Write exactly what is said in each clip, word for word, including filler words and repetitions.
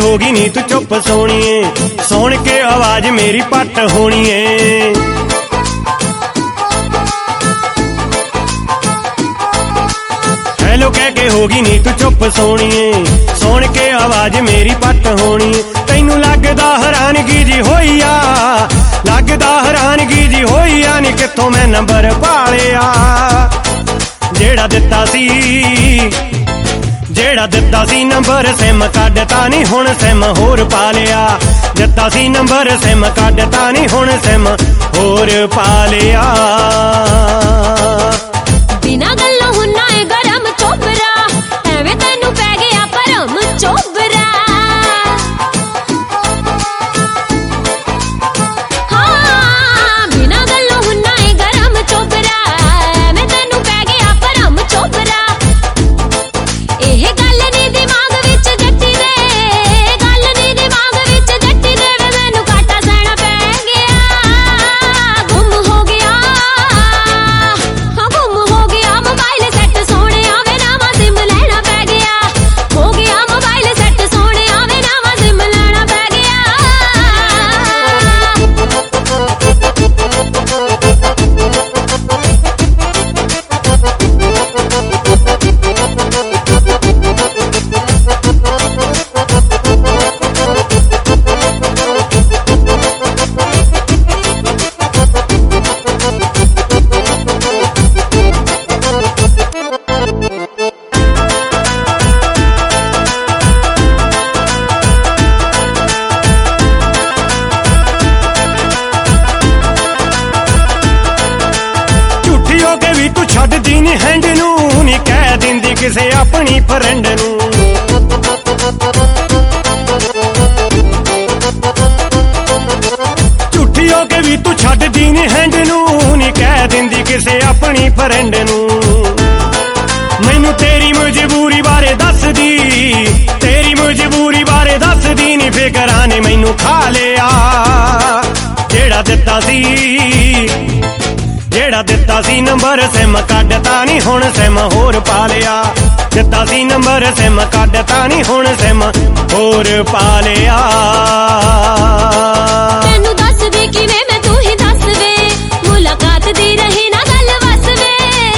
होगी नी तू चुप सोणीए, सुन के आवाज मेरी पट होनी है। हेलो कह के होगी नी तू चुप सोणीए, सुन के आवाज मेरी पट होनी है। तैनू लगदा हैरानगी जी होई आ, लगदा हैरानगी जी होई आ नी कित्थों मैं नंबर पालिया। जेड़ा दिता सी जेड़ा दिता सी नंबर सिम कड्डता नी हुण सिम होर पा लिया। दिता सी नंबर सिम कड्डता नी हुण सिम होर पा लिया। बिना गल्लों हुन्ना है गरम चोबरा, एवें तैनू पै गया परम चोबरा। हाँ बिना गल्लों हुन्ना है गरम चोबरा, एवें तैनू पै गया परम चोबरा। एह गल नी दिमाग विच जट्टी दे, गल नी दिमाग विच जट्टी दे, वे मैनू काटा सहना पै गया। गुम हो गया, हाँ गुम हो गया मोबाइल सेट सोने आवे नावा सिम लेना पै गया। हो गया मोबाइल सेट सोने आवे नावा सिम लेना पै गया। झूठी हो के भी तू छड्डदी नी हैंड नू, नी कह दिंदी किसे अपनी फ्रेंड नू। झूठी हो के भी तू छड्डदी नी हैंड नू, नी कह दिंदी किसे अपनी फ्रेंड नू। मैनू तेरी मजबूरी बारे दस दी, तेरी मजबूरी बारे दस दी नी फिकरां ने मैनू खा लिया। जेड़ा दिता सी जेड़ा दिता सी नंबर सिम कड्डता नी हुण सिम होर पा लिया। दिता सी नंबर सिम कड्डता नी हुण सिम होर पा लिया। तैनू दस वे किवें मैं तू ही दस वे, मुलाकात दी रही ना गल वस वे।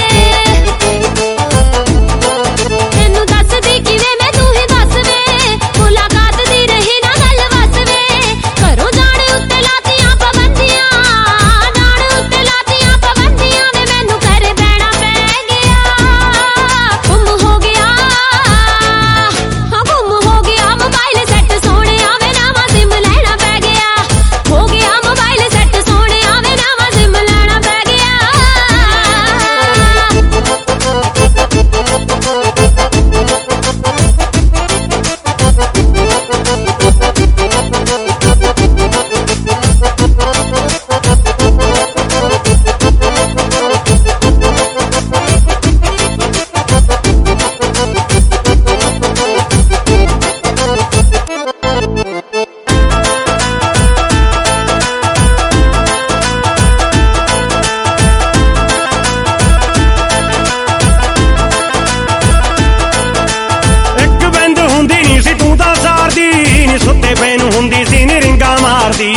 तैनू दस दी किवें मैं तू ही दस वे, मुलाकात दी रही ना गल वस वे। घरों जाण उत्ते लातियां पाबंदियां, जाण उत्ते लातियां पाबंदियां, वे मैनू घर बैणा पै गया। गुम हो गया, हाँ गुम हो गया मोबाइल सेट सोने आवे नावा सिम लेना पै गया। हो गया मोबाइल सेट सोने आवे नावा सिम लेना पै गया। एक बिंद हुंदी नी सी तू तां सारदी, नी सुत्ते पे नू हुंदी सी नी रिंगा मारदी।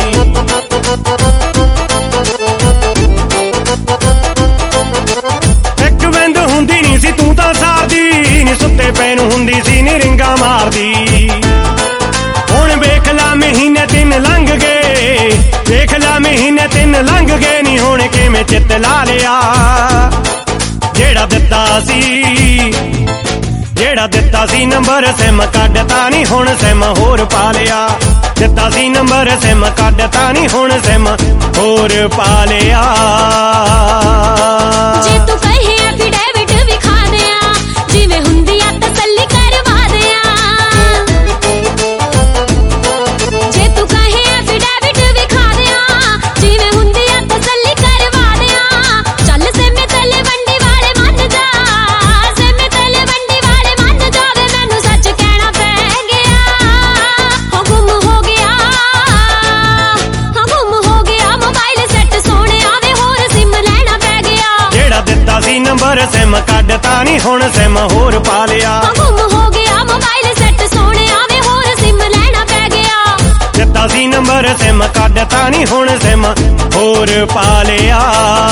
एक बिंद हुंदी नी सी तू तां सारदी, नी सुत्ते पे नू हुंदी सी नी रिंगा मारदी। हुण वेख ला महीने तीन लंघ गए, वेख ला महीने तीन लंघ गए नी हुण किवें चित ला लिया। जेड़ा दिता सी जेड़ा दिता सी नंबर सिम कड्डता नी हुण सिम होर पा लिया। दिता सी नंबर सिम कड्डता नी हुण सिम होर पा लिया। जे तू कहे एफिडेविट विखा दियां, जिवें हुंदी आ तसल्ली करवा दियां। जे तू कहे एफिडेविट विखा दियां, जिवें हुंदी आ तसल्ली करवा दियां। चल सिम तले वंडी वाले मन जा, सिम तले वंडी वाले मन जा, वे मैनू सच कहना पै गया। हो गुम हो गया, हाँ गुम हो गया मोबाइल सेट सोने आवे होर सिम लेना पै गया। जेड़ा दिता सी नंबर सिम कड्डता नी हुण सिम होर पा लिया। हाँ गुम हो गया मोबाइल सेट सोने आवे होर सिम ਦਿੱਤਾ ਸੀ ਨੰਬਰ ਸਿਮ ਕੱਢਤਾ ਨੀ ਹੁਣ ਸਿਮ ਹੋਰ ਪਾ ਲਿਆ।